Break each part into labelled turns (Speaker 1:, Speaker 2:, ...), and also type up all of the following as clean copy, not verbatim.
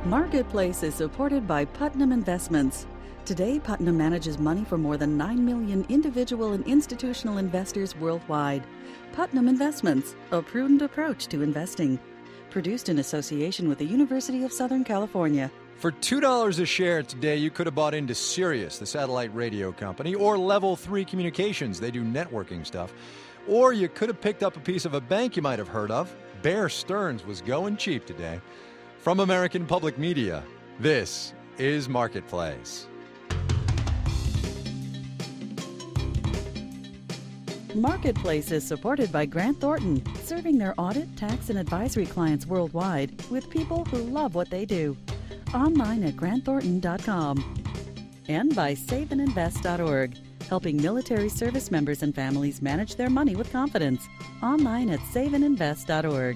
Speaker 1: Marketplace is supported by Putnam Investments. Today, Putnam manages money for more than 9 million individual and institutional investors worldwide. Putnam Investments, a prudent approach to investing. Produced in association with the University of Southern California.
Speaker 2: For $2 a share today, you could have bought into Sirius, the satellite radio company, or Level 3 Communications. They do networking stuff. Or you could have picked up a piece of a bank you might have heard of. Bear Stearns was going cheap today. From American Public Media, this is Marketplace.
Speaker 1: Marketplace is supported by Grant Thornton, serving their audit, tax, and advisory clients worldwide with people who love what they do. Online at grantthornton.com. And by saveandinvest.org, helping military service members and families manage their money with confidence. Online at saveandinvest.org.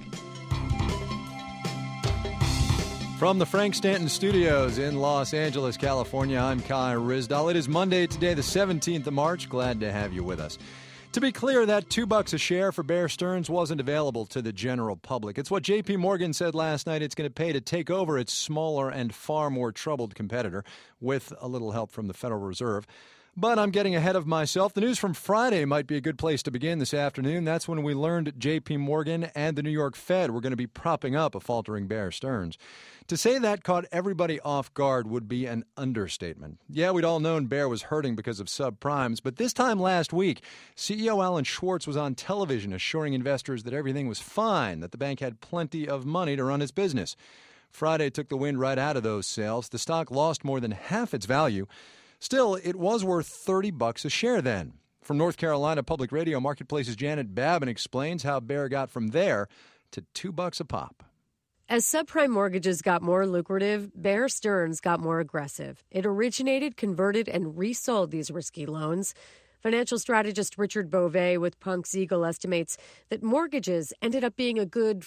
Speaker 2: From the Frank Stanton Studios in Los Angeles, California, I'm Kai Ryssdal. It is Monday today, the 17th of March. Glad to have you with us. To be clear, that $2 a share for Bear Stearns wasn't available to the general public. It's what J.P. Morgan said last night it's going to pay to take over its smaller and far more troubled competitor, with a little help from the Federal Reserve. But I'm getting ahead of myself. The news from Friday might be a good place to begin this afternoon. That's when we learned J.P. Morgan and the New York Fed were going to be propping up a faltering Bear Stearns. To say that caught everybody off guard would be an understatement. Yeah, we'd all known Bear was hurting because of subprimes, but this time last week, CEO Alan Schwartz was on television assuring investors that everything was fine, that the bank had plenty of money to run its business. Friday took the wind right out of those sails. The stock lost more than half its value. Still, it was worth $30 a share then. From North Carolina Public Radio, Marketplace's Janet Babin explains how Bear got from there to $2 a pop.
Speaker 3: As subprime mortgages got more lucrative, Bear Stearns got more aggressive. It originated, converted, and resold these risky loans. Financial strategist Richard Beauvais with Punks Eagle estimates that mortgages ended up being a good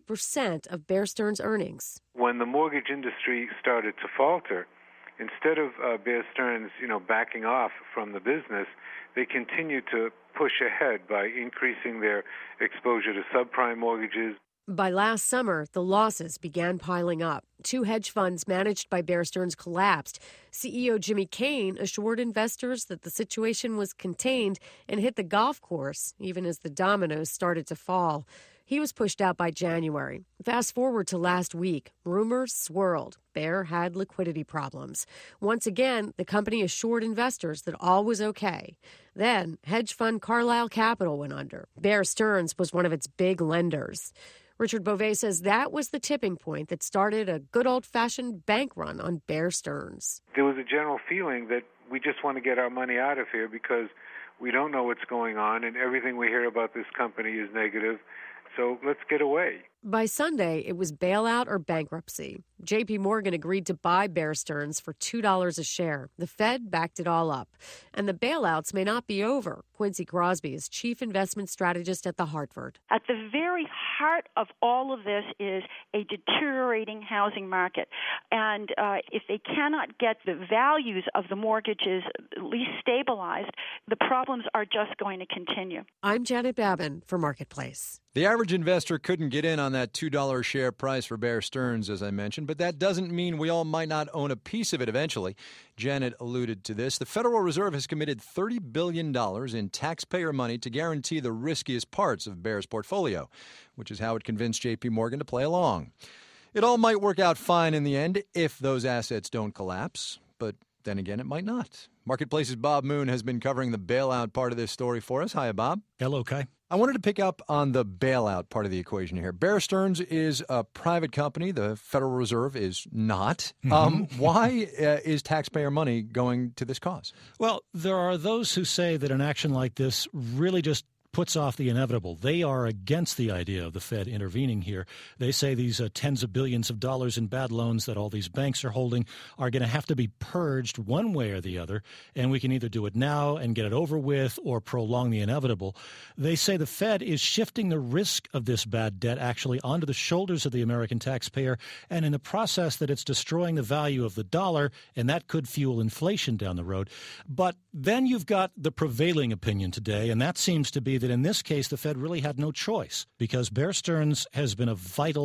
Speaker 3: 40% of Bear Stearns' earnings.
Speaker 4: When the mortgage industry started to falter, instead of Bear Stearns, backing off from the business, they continued to push ahead by increasing their exposure to subprime mortgages.
Speaker 3: By last summer, the losses began piling up. 2 hedge funds managed by Bear Stearns collapsed. CEO Jimmy Kane assured investors that the situation was contained and hit the golf course, even as the dominoes started to fall. He was pushed out by January. Fast forward to last week, rumors swirled. Bear had liquidity problems. Once again, the company assured investors that all was okay. Then, hedge fund Carlyle Capital went under. Bear Stearns was one of its big lenders. Richard Beauvais says that was the tipping point that started a good old-fashioned bank run on Bear Stearns.
Speaker 4: There was a general feeling that we just want to get our money out of here because we don't know what's going on and everything we hear about this company is negative. So let's get away.
Speaker 3: By Sunday, it was bailout or bankruptcy. J.P. Morgan agreed to buy Bear Stearns for $2 a share. The Fed backed it all up. And the bailouts may not be over. Quincy Crosby is chief investment strategist at the Hartford.
Speaker 5: At the very heart of all of this is a deteriorating housing market. And if they cannot get the values of the mortgages at least stabilized, the problems are just going to continue.
Speaker 3: I'm Janet Babin for Marketplace.
Speaker 2: The average investor couldn't get in on that $2 share price for Bear Stearns, as I mentioned, but that doesn't mean we all might not own a piece of it eventually. Janet alluded to this. The Federal Reserve has committed $30 billion in taxpayer money to guarantee the riskiest parts of Bear's portfolio, which is how it convinced J.P. Morgan to play along. It all might work out fine in the end if those assets don't collapse, but then again, it might not. Marketplace's Bob Moon has been covering the bailout part of this story for us. Hi, Bob.
Speaker 6: Hello, Kai.
Speaker 2: I wanted to pick up on the bailout part of the equation here. Bear Stearns is a private company. The Federal Reserve is not. Why is taxpayer money going to this cause?
Speaker 6: Well, there are those who say that an action like this really just puts off the inevitable. They are against the idea of the Fed intervening here. They say these tens of billions of dollars in bad loans that all these banks are holding are going to have to be purged one way or the other, and we can either do it now and get it over with or prolong the inevitable. They say the Fed is shifting the risk of this bad debt actually onto the shoulders of the American taxpayer, and in the process that it's destroying the value of the dollar, and that could fuel inflation down the road. But then you've got the prevailing opinion today, and that seems to be that in this case the Fed really had no choice because Bear Stearns has been a vital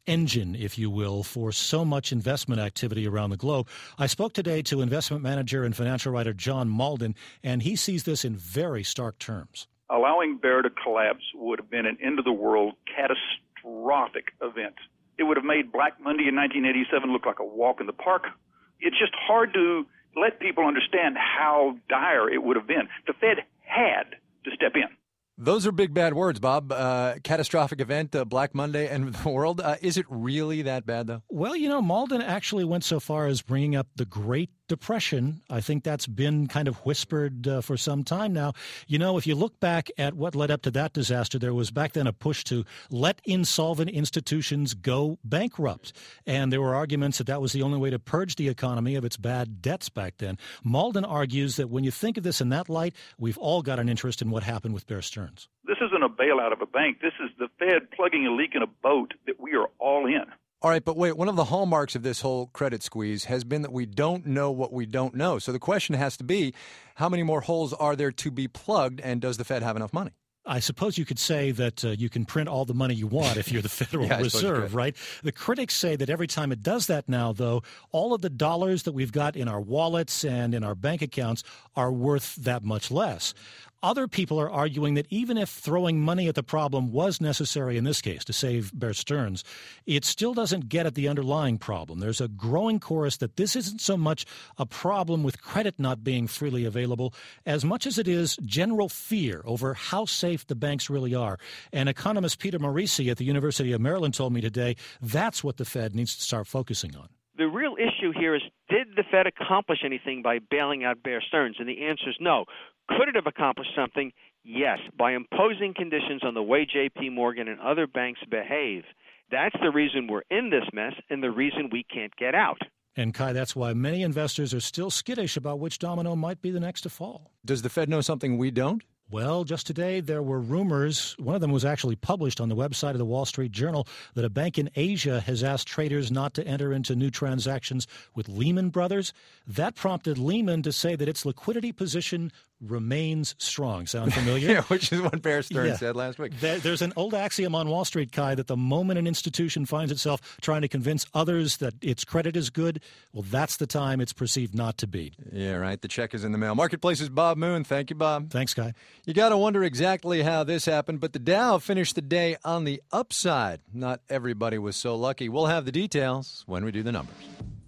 Speaker 6: engine, if you will, for so much investment activity around the globe. I spoke today to investment manager and financial writer John Malden, and he sees this in very stark terms.
Speaker 7: Allowing Bear to collapse would have been an end-of-the-world catastrophic event. It would have made Black Monday in 1987 look like a walk in the park. It's just hard to let people understand how dire it would have been. The Fed had to step in.
Speaker 2: Those are big, bad words, Bob. Catastrophic event, Black Monday, and the world. Is it really that bad, though?
Speaker 6: Well, Malden actually went so far as bringing up the Great Depression. I think that's been kind of whispered for some time now. If you look back at what led up to that disaster, there was back then a push to let insolvent institutions go bankrupt. And there were arguments that was the only way to purge the economy of its bad debts back then. Malden argues that when you think of this in that light, we've all got an interest in what happened with Bear Stearns.
Speaker 7: This isn't a bailout of a bank. This is the Fed plugging a leak in a boat that we are all in.
Speaker 2: All right, but wait, one of the hallmarks of this whole credit squeeze has been that we don't know what we don't know. So the question has to be, how many more holes are there to be plugged, and does the Fed have enough money?
Speaker 6: I suppose you could say that you can print all the money you want if you're the Federal Reserve, right? The critics say that every time it does that now, though, all of the dollars that we've got in our wallets and in our bank accounts are worth that much less. Other people are arguing that even if throwing money at the problem was necessary in this case to save Bear Stearns, it still doesn't get at the underlying problem. There's a growing chorus that this isn't so much a problem with credit not being freely available as much as it is general fear over how safe the banks really are. And economist Peter Morici at the University of Maryland told me today that's what the Fed needs to start focusing on.
Speaker 8: The real issue here is, did the Fed accomplish anything by bailing out Bear Stearns? And the answer is no. Could it have accomplished something? Yes, by imposing conditions on the way J.P. Morgan and other banks behave. That's the reason we're in this mess and the reason we can't get out.
Speaker 6: And, Kai, that's why many investors are still skittish about which domino might be the next to fall.
Speaker 2: Does the Fed know something we don't?
Speaker 6: Well, just today there were rumors, one of them was actually published on the website of the Wall Street Journal, that a bank in Asia has asked traders not to enter into new transactions with Lehman Brothers. That prompted Lehman to say that its liquidity position remains strong. Sound familiar?
Speaker 2: Yeah, which is what Bear Stearns said last week.
Speaker 6: There's an old axiom on Wall Street, Kai, that the moment an institution finds itself trying to convince others that its credit is good, well, that's the time it's perceived not to be.
Speaker 2: Yeah, right. The check is in the mail. Marketplace's Bob Moon. Thank you, Bob.
Speaker 6: Thanks, Kai.
Speaker 2: You got to wonder exactly how this happened, but the Dow finished the day on the upside. Not everybody was so lucky. We'll have the details when we do the numbers.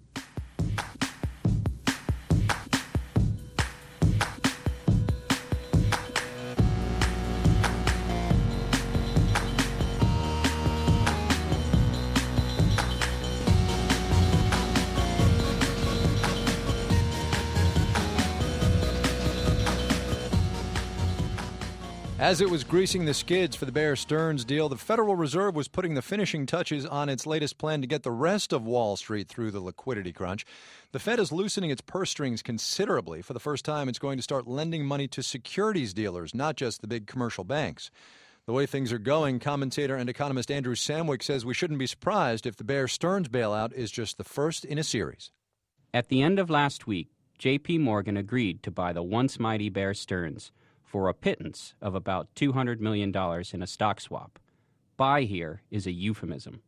Speaker 2: As it was greasing the skids for the Bear Stearns deal, the Federal Reserve was putting the finishing touches on its latest plan to get the rest of Wall Street through the liquidity crunch. The Fed is loosening its purse strings considerably. For the first time, it's going to start lending money to securities dealers, not just the big commercial banks. The way things are going, commentator and economist Andrew Samwick says we shouldn't be surprised if the Bear Stearns bailout is just the first in a series.
Speaker 9: At the end of last week, J.P. Morgan agreed to buy the once mighty Bear Stearns for a pittance of about $200 million in a stock swap. Buy here is a euphemism.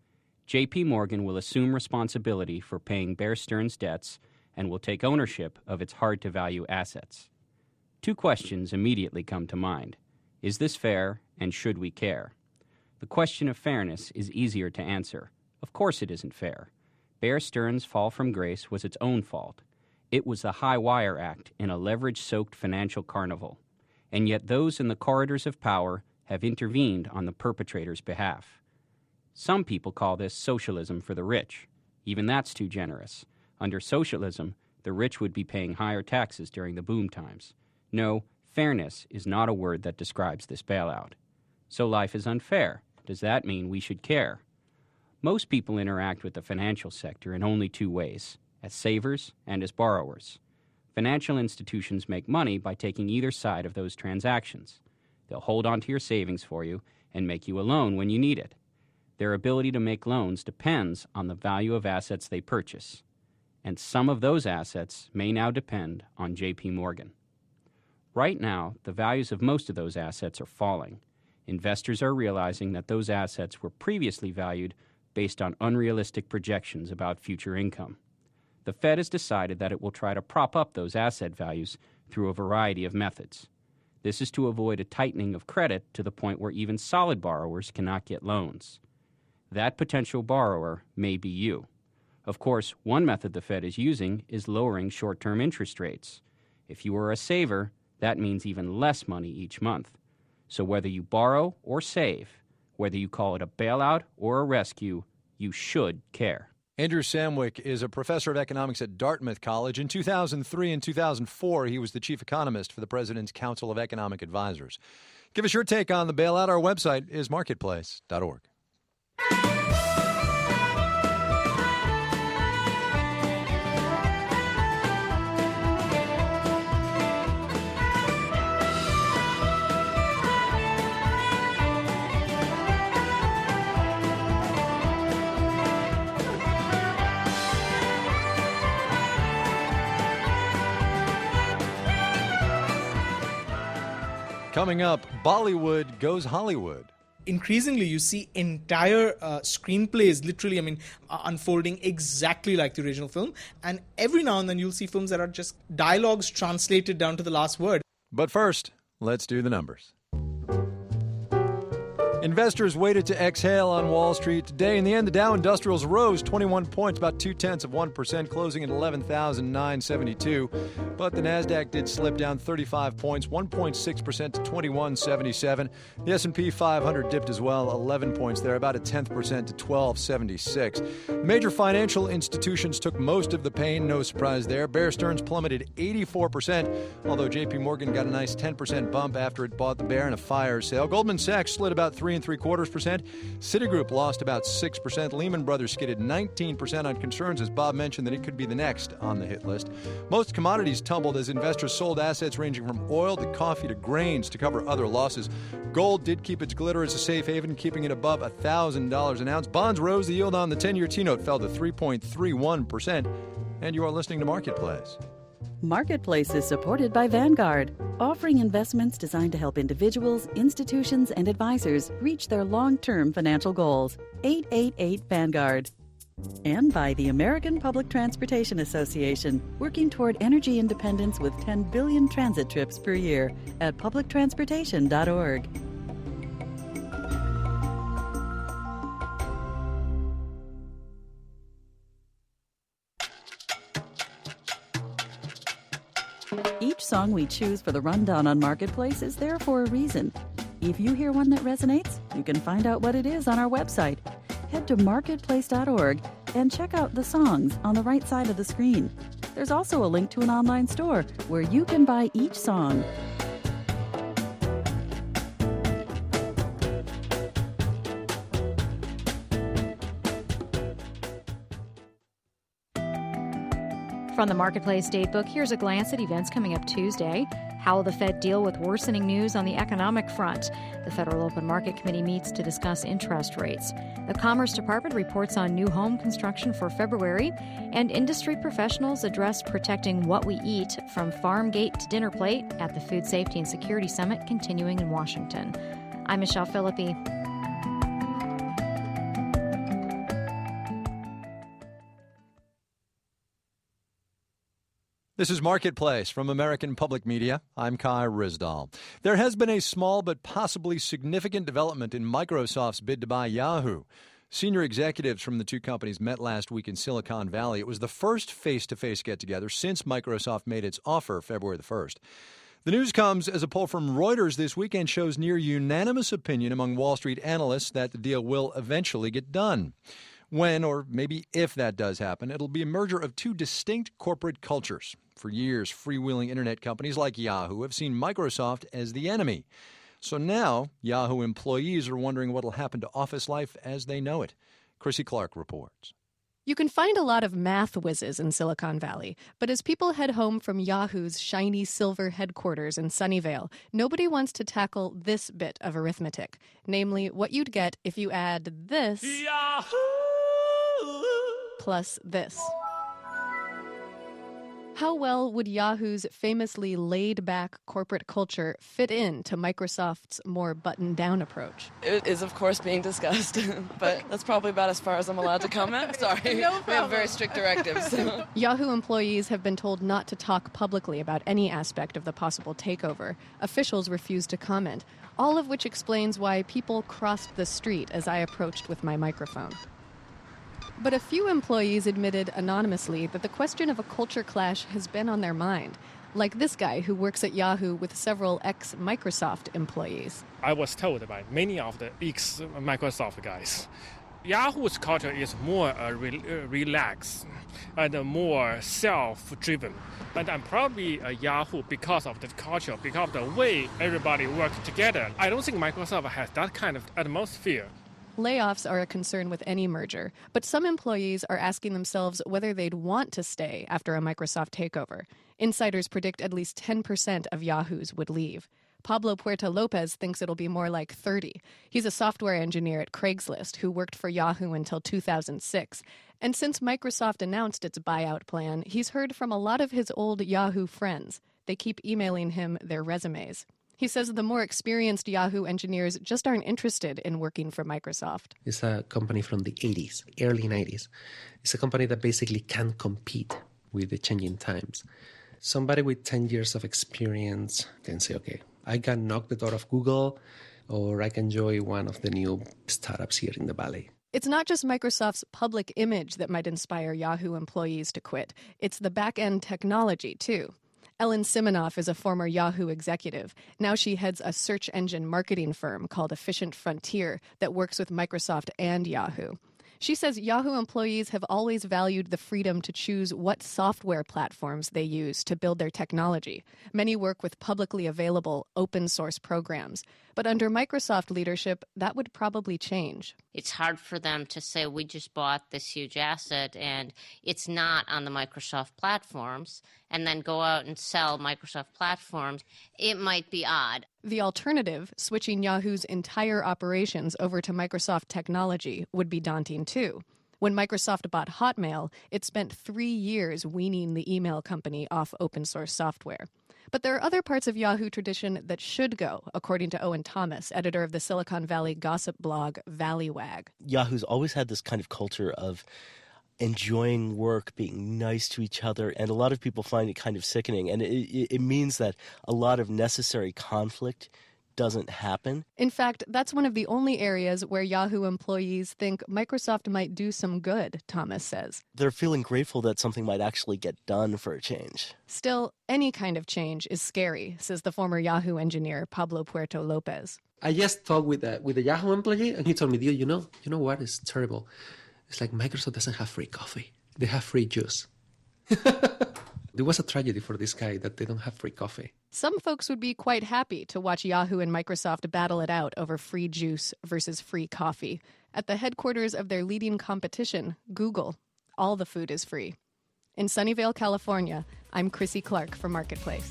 Speaker 9: J.P. Morgan will assume responsibility for paying Bear Stearns' debts and will take ownership of its hard-to-value assets. Two questions immediately come to mind. Is this fair, and should we care? The question of fairness is easier to answer. Of course it isn't fair. Bear Stearns' fall from grace was its own fault. It was the High Wire Act in a leverage-soaked financial carnival. And yet those in the corridors of power have intervened on the perpetrator's behalf. Some people call this socialism for the rich. Even that's too generous. Under socialism, the rich would be paying higher taxes during the boom times. No, fairness is not a word that describes this bailout. So life is unfair. Does that mean we should care? Most people interact with the financial sector in only two ways, as savers and as borrowers. Financial institutions make money by taking either side of those transactions. They'll hold on to your savings for you and make you a loan when you need it. Their ability to make loans depends on the value of assets they purchase. And some of those assets may now depend on J.P. Morgan. Right now, the values of most of those assets are falling. Investors are realizing that those assets were previously valued based on unrealistic projections about future income. The Fed has decided that it will try to prop up those asset values through a variety of methods. This is to avoid a tightening of credit to the point where even solid borrowers cannot get loans. That potential borrower may be you. Of course, one method the Fed is using is lowering short-term interest rates. If you are a saver, that means even less money each month. So whether you borrow or save, whether you call it a bailout or a rescue, you should care.
Speaker 2: Andrew Samwick is a professor of economics at Dartmouth College. In 2003 and 2004, he was the chief economist for the President's Council of Economic Advisors. Give us your take on the bailout. Our website is marketplace.org. Coming up, Bollywood goes Hollywood.
Speaker 10: Increasingly, you see entire screenplays literally, unfolding exactly like the original film. And every now and then you'll see films that are just dialogues translated down to the last word.
Speaker 2: But first, let's do the numbers. Investors waited to exhale on Wall Street today. In the end, the Dow Industrials rose 21 points, about 0.2%, closing at 11,972. But the Nasdaq did slip down 35 points, 1.6% to 2177. The S&P 500 dipped as well, 11 points there, about 0.1% to 1276. The major financial institutions took most of the pain, no surprise there. Bear Stearns plummeted 84%, although J.P. Morgan got a nice 10% bump after it bought the bear in a fire sale. Goldman Sachs slid about 3.75%. Citigroup lost about 6%. Lehman Brothers skidded 19% on concerns, as Bob mentioned, that it could be the next on the hit list. Most commodities tumbled as investors sold assets ranging from oil to coffee to grains to cover other losses. Gold did keep its glitter as a safe haven, keeping it above $1,000 an ounce. Bonds rose. The yield on the 10-year T-note fell to 3.31%. And you are listening to Marketplace.
Speaker 1: Marketplace is supported by Vanguard, offering investments designed to help individuals, institutions, and advisors reach their long-term financial goals. 888-VANGUARD. And by the American Public Transportation Association, working toward energy independence with 10 billion transit trips per year at publictransportation.org. Each song we choose for the rundown on Marketplace is there for a reason. If you hear one that resonates, you can find out what it is on our website. Head to marketplace.org and check out the songs on the right side of the screen. There's also a link to an online store where you can buy each song.
Speaker 11: From the Marketplace Datebook, here's a glance at events coming up Tuesday. How will the Fed deal with worsening news on the economic front? The Federal Open Market Committee meets to discuss interest rates. The Commerce Department reports on new home construction for February. And industry professionals address protecting what we eat from farm gate to dinner plate at the Food Safety and Security Summit continuing in Washington. I'm Michelle Philippi.
Speaker 2: This is Marketplace from American Public Media. I'm Kai Ryssdal. There has been a small but possibly significant development in Microsoft's bid to buy Yahoo. Senior executives from the two companies met last week in Silicon Valley. It was the first face-to-face get-together since Microsoft made its offer February the 1st. The news comes as a poll from Reuters this weekend shows near unanimous opinion among Wall Street analysts that the deal will eventually get done. When, or maybe if that does happen, it'll be a merger of two distinct corporate cultures. For years, freewheeling internet companies like Yahoo have seen Microsoft as the enemy. So now, Yahoo employees are wondering what will happen to office life as they know it. Chrissy Clark reports.
Speaker 12: You can find a lot of math whizzes in Silicon Valley, but as people head home from Yahoo's shiny silver headquarters in Sunnyvale, nobody wants to tackle this bit of arithmetic, namely what you'd get if you add this Yahoo! Plus this. How well would Yahoo's famously laid-back corporate culture fit into Microsoft's more buttoned-down approach?
Speaker 13: It is, of course, being discussed, but that's probably about as far as I'm allowed to comment. Sorry, no we have very strict directives.
Speaker 12: Yahoo employees have been told not to talk publicly about any aspect of the possible takeover. Officials refused to comment, all of which explains why people crossed the street as I approached with my microphone. But a few employees admitted anonymously that the question of a culture clash has been on their mind, like this guy who works at Yahoo with several ex-Microsoft employees.
Speaker 14: I was told by many of the ex-Microsoft guys, Yahoo's culture is more relaxed and more self-driven. And I'm probably a Yahoo because of the culture, because of the way everybody works together. I don't think Microsoft has that kind of atmosphere.
Speaker 12: Layoffs are a concern with any merger, but some employees are asking themselves whether they'd want to stay after a Microsoft takeover. Insiders predict at least 10% of Yahoos would leave. Pablo Puerta Lopez thinks it'll be more like 30. He's a software engineer at Craigslist who worked for Yahoo until 2006. And since Microsoft announced its buyout plan, he's heard from a lot of his old Yahoo friends. They keep emailing him their resumes. He says the more experienced Yahoo engineers just aren't interested in working for Microsoft.
Speaker 15: It's a company from the 80s, early 90s. It's a company that basically can't compete with the changing times. Somebody with 10 years of experience can say, okay, I can knock the door of Google, or I can join one of the new startups here in the Valley.
Speaker 12: It's not just Microsoft's public image that might inspire Yahoo employees to quit. It's the back-end technology, too. Ellen Siminoff is a former Yahoo executive. Now she heads a search engine marketing firm called Efficient Frontier that works with Microsoft and Yahoo. She says Yahoo employees have always valued the freedom to choose what software platforms they use to build their technology. Many work with publicly available open-source programs. But under Microsoft leadership, that would probably change.
Speaker 16: It's hard for them to say, we just bought this huge asset and it's not on the Microsoft platforms, and then go out and sell Microsoft platforms. It might be odd.
Speaker 12: The alternative, switching Yahoo's entire operations over to Microsoft technology, would be daunting too. When Microsoft bought Hotmail, it spent 3 years weaning the email company off open-source software. But there are other parts of Yahoo tradition that should go, according to Owen Thomas, editor of the Silicon Valley gossip blog Valleywag.
Speaker 17: Yahoo's always had this kind of culture of enjoying work, being nice to each other, and a lot of people find it kind of sickening. And it means that a lot of necessary conflict doesn't happen.
Speaker 12: In fact, that's one of the only areas where Yahoo employees think Microsoft might do some good, Thomas says.
Speaker 17: They're feeling grateful that something might actually get done for a change.
Speaker 12: Still, any kind of change is scary, says the former Yahoo engineer Pablo Puerto Lopez.
Speaker 15: I just talked with a Yahoo employee, and he told me, you know what? It's terrible. It's like Microsoft doesn't have free coffee. They have free juice. It was a tragedy for this guy that they don't have free coffee.
Speaker 12: Some folks would be quite happy to watch Yahoo and Microsoft battle it out over free juice versus free coffee. At the headquarters of their leading competition, Google, all the food is free. In Sunnyvale, California, I'm Chrissy Clark for Marketplace.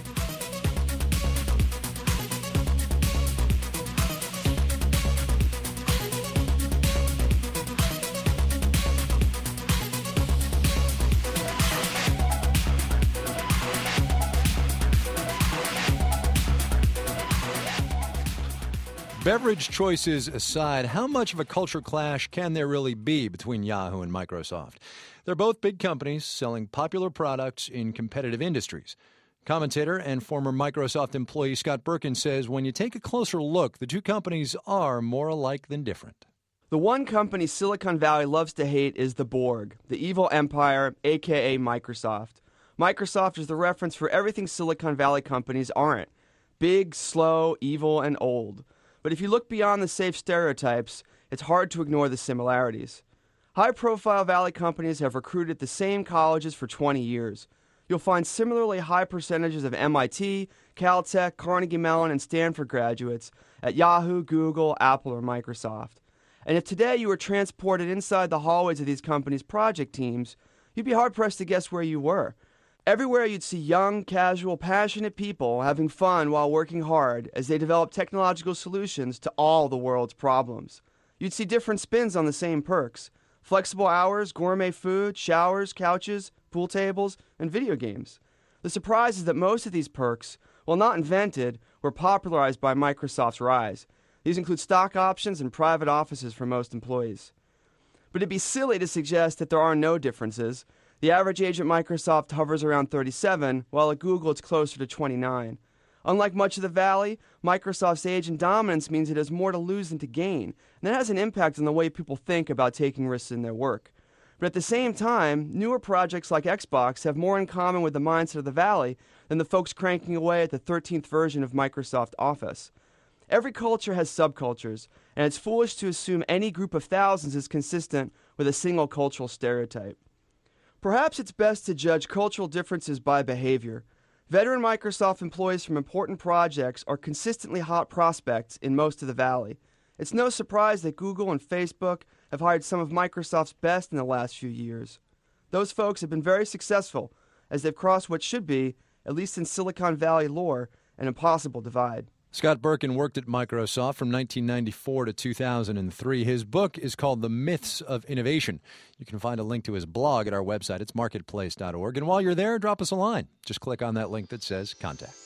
Speaker 2: Beverage choices aside, how much of a culture clash can there really be between Yahoo and Microsoft? They're both big companies selling popular products in competitive industries. Commentator and former Microsoft employee Scott Birkin says when you take a closer look, the two companies are more alike than different.
Speaker 18: The one company Silicon Valley loves to hate is the Borg, the evil empire, a.k.a. Microsoft. Microsoft is the reference for everything Silicon Valley companies aren't. Big, slow, evil, and old. But if you look beyond the safe stereotypes, it's hard to ignore the similarities. High-profile Valley companies have recruited the same colleges for 20 years. You'll find similarly high percentages of MIT, Caltech, Carnegie Mellon, and Stanford graduates at Yahoo, Google, Apple, or Microsoft. And if today you were transported inside the hallways of these companies' project teams, you'd be hard-pressed to guess where you were. Everywhere you'd see young, casual, passionate people having fun while working hard as they develop technological solutions to all the world's problems. You'd see different spins on the same perks. Flexible hours, gourmet food, showers, couches, pool tables, and video games. The surprise is that most of these perks, while not invented, were popularized by Microsoft's rise. These include stock options and private offices for most employees. But it'd be silly to suggest that there are no differences. The average age at Microsoft hovers around 37, while at Google it's closer to 29. Unlike much of the Valley, Microsoft's age and dominance means it has more to lose than to gain, and that has an impact on the way people think about taking risks in their work. But at the same time, newer projects like Xbox have more in common with the mindset of the Valley than the folks cranking away at the 13th version of Microsoft Office. Every culture has subcultures, and it's foolish to assume any group of thousands is consistent with a single cultural stereotype. Perhaps it's best to judge cultural differences by behavior. Veteran Microsoft employees from important projects are consistently hot prospects in most of the Valley. It's no surprise that Google and Facebook have hired some of Microsoft's best in the last few years. Those folks have been very successful as they've crossed what should be, at least in Silicon Valley lore, an impossible divide.
Speaker 2: Scott Birkin worked at Microsoft from 1994 to 2003. His book is called The Myths of Innovation. You can find a link to his blog at our website. It's marketplace.org. And while you're there, drop us a line. Just click on that link that says Contact.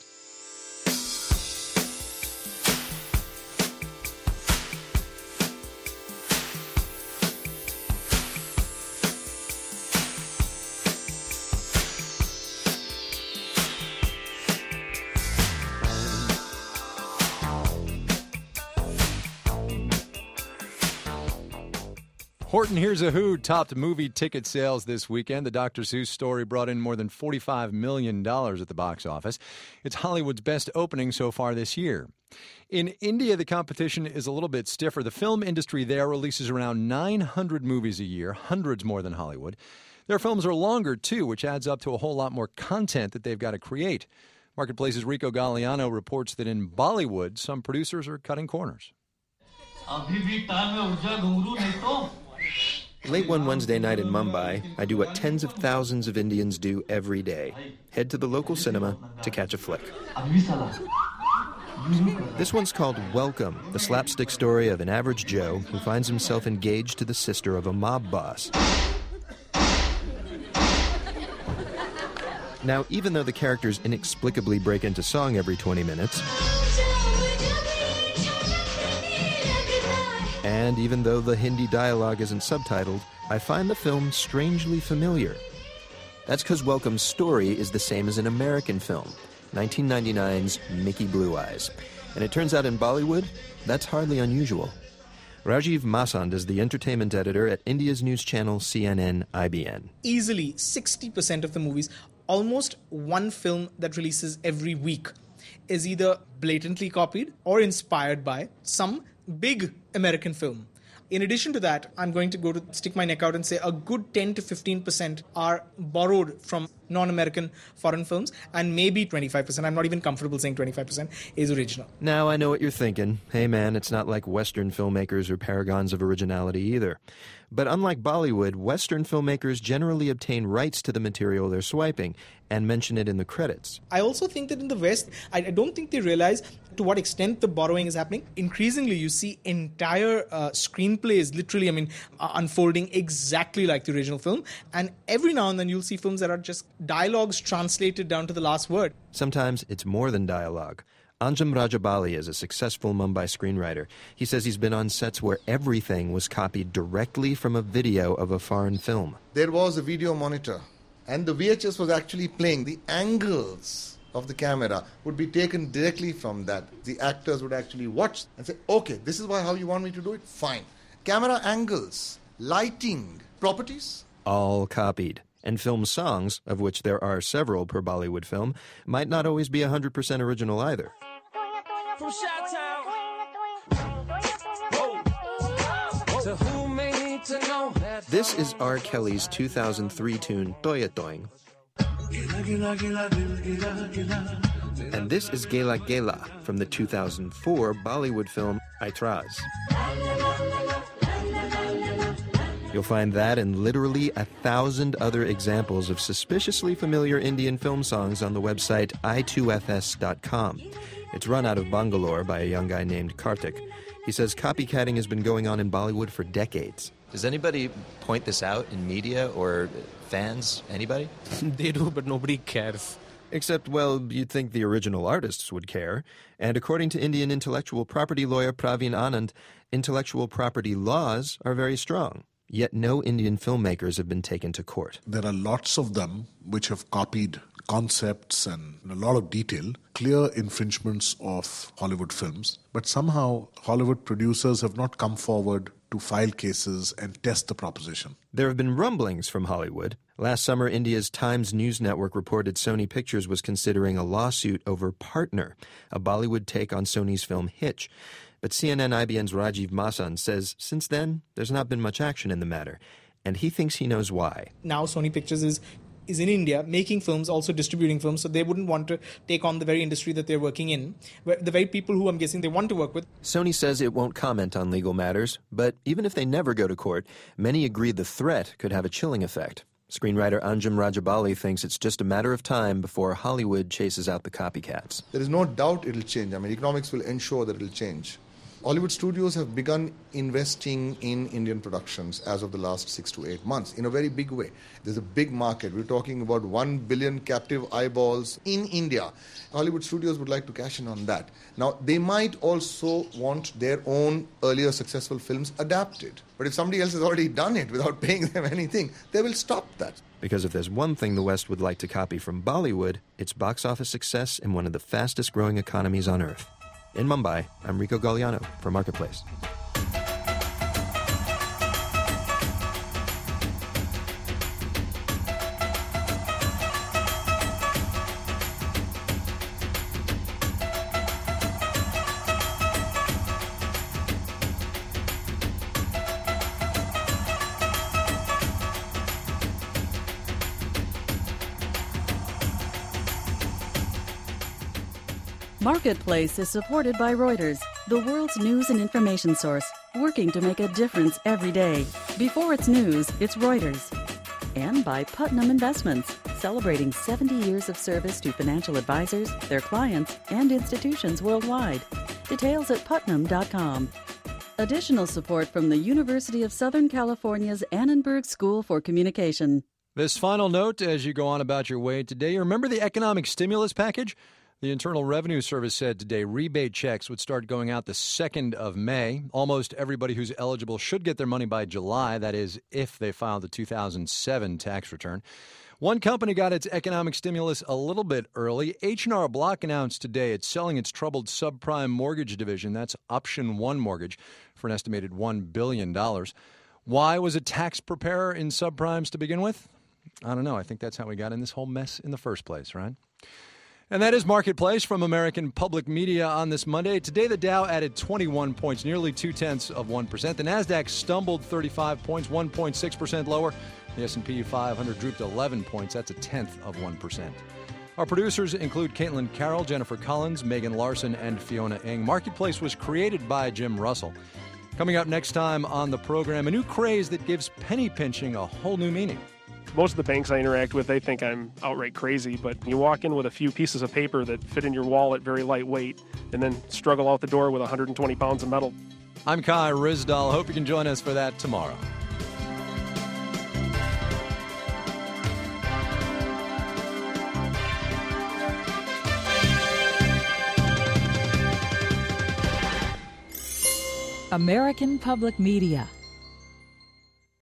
Speaker 2: Horton Hears a Who topped movie ticket sales this weekend. The Dr. Seuss story brought in more than $45 million at the box office. It's Hollywood's best opening so far this year. In India, the competition is a little bit stiffer. The film industry there releases around 900 movies a year, hundreds more than Hollywood. Their films are longer, too, which adds up to a whole lot more content that they've got to create. Marketplace's Rico Galliano reports that in Bollywood, some producers are cutting corners.
Speaker 19: Late one Wednesday night in Mumbai, I do what tens of thousands of Indians do every day. Head to the local cinema to catch a flick. This one's called Welcome, the slapstick story of an average Joe who finds himself engaged to the sister of a mob boss. Now, even though the characters inexplicably break into song every 20 minutes, and even though the Hindi dialogue isn't subtitled, I find the film strangely familiar. That's because Welcome's story is the same as an American film, 1999's Mickey Blue Eyes. And it turns out in Bollywood, that's hardly unusual. Rajiv Masand is the entertainment editor at India's news channel CNN-IBN.
Speaker 10: Easily 60% of the movies, almost one film that releases every week, is either blatantly copied or inspired by some big American film. In addition to that, I'm going to stick my neck out and say a good 10 to 15% are borrowed from non-American foreign films, and maybe 25%, I'm not even comfortable saying 25%, is original.
Speaker 19: Now I know what you're thinking. Hey man, it's not like Western filmmakers are paragons of originality either. But unlike Bollywood, Western filmmakers generally obtain rights to the material they're swiping and mention it in the credits.
Speaker 10: I also think that in the West, I don't think they realize to what extent the borrowing is happening. Increasingly, you see entire screenplays literally, unfolding exactly like the original film. And every now and then you'll see films that are just dialogues translated down to the last word.
Speaker 19: Sometimes it's more than dialogue. Anjum Rajabali is a successful Mumbai screenwriter. He says he's been on sets where everything was copied directly from a video of a foreign film.
Speaker 20: There was a video monitor, and the VHS was actually playing. The angles of the camera would be taken directly from that. The actors would actually watch and say, okay, this is how you want me to do it? Fine. Camera angles, lighting, properties.
Speaker 19: All copied. And film songs, of which there are several per Bollywood film, might not always be 100% original either.
Speaker 21: From to who may need to know that.
Speaker 19: This is R. Kelly's 2003 tune, Toya Toing. And this is Gela Gela from the 2004 Bollywood film Aitraz. You'll find that and literally 1,000 other examples of suspiciously familiar Indian film songs on the website i2fs.com. It's run out of Bangalore by a young guy named Kartik. He says copycatting has been going on in Bollywood for decades.
Speaker 4: Does anybody point this out in media or fans? Anybody?
Speaker 22: They do, but nobody cares.
Speaker 19: Except, well, you'd think the original artists would care. And according to Indian intellectual property lawyer Praveen Anand, intellectual property laws are very strong. Yet no Indian filmmakers have been taken to court.
Speaker 23: There are lots of them which have copied concepts and a lot of detail, clear infringements of Hollywood films. But somehow Hollywood producers have not come forward to file cases and test the proposition.
Speaker 19: There have been rumblings from Hollywood. Last summer, India's Times News Network reported Sony Pictures was considering a lawsuit over Partner, a Bollywood take on Sony's film Hitch. But CNN-IBN's Rajiv Masan says since then, there's not been much action in the matter, and he thinks he knows why.
Speaker 10: Now Sony Pictures is in India making films, also distributing films, so they wouldn't want to take on the very industry that they're working in, the very people who I'm guessing they want to work with.
Speaker 19: Sony says it won't comment on legal matters, but even if they never go to court, many agree the threat could have a chilling effect. Screenwriter Anjum Rajabali thinks it's just a matter of time before Hollywood chases out the copycats.
Speaker 20: There is no doubt it'll change. Economics will ensure that it'll change. Hollywood studios have begun investing in Indian productions as of the last 6 to 8 months in a very big way. There's a big market. We're talking about 1 billion captive eyeballs in India. Hollywood studios would like to cash in on that. Now, they might also want their own earlier successful films adapted. But if somebody else has already done it without paying them anything, they will stop that.
Speaker 19: Because if there's one thing the West would like to copy from Bollywood, it's box office success in one of the fastest growing economies on earth. In Mumbai, I'm Rico Galliano for Marketplace.
Speaker 1: Marketplace is supported by Reuters, the world's news and information source, working to make a difference every day. Before it's news, it's Reuters. And by Putnam Investments, celebrating 70 years of service to financial advisors, their clients, and institutions worldwide. Details at putnam.com. Additional support from the University of Southern California's Annenberg School for Communication.
Speaker 2: This final note as you go on about your way today, you remember the economic stimulus package? The Internal Revenue Service said today rebate checks would start going out the 2nd of May. Almost everybody who's eligible should get their money by July. That is, if they filed the 2007 tax return. One company got its economic stimulus a little bit early. H&R Block announced today it's selling its troubled subprime mortgage division, that's Option 1 Mortgage, for an estimated $1 billion. Why was a tax preparer in subprimes to begin with? I don't know. I think that's how we got in this whole mess in the first place, right? And that is Marketplace from American Public Media on this Monday. Today, the Dow added 21 points, nearly 0.2%. The Nasdaq stumbled 35 points, 1.6% lower. The S&P 500 drooped 11 points. That's 0.1%. Our producers include Caitlin Carroll, Jennifer Collins, Megan Larson, and Fiona Ng. Marketplace was created by Jim Russell. Coming up next time on the program, a new craze that gives penny pinching a whole new meaning.
Speaker 24: Most of the banks I interact with, they think I'm outright crazy, but you walk in with a few pieces of paper that fit in your wallet very lightweight and then struggle out the door with 120 pounds of metal.
Speaker 2: I'm Kai Ryssdal. Hope you can join us for that tomorrow.
Speaker 25: American Public Media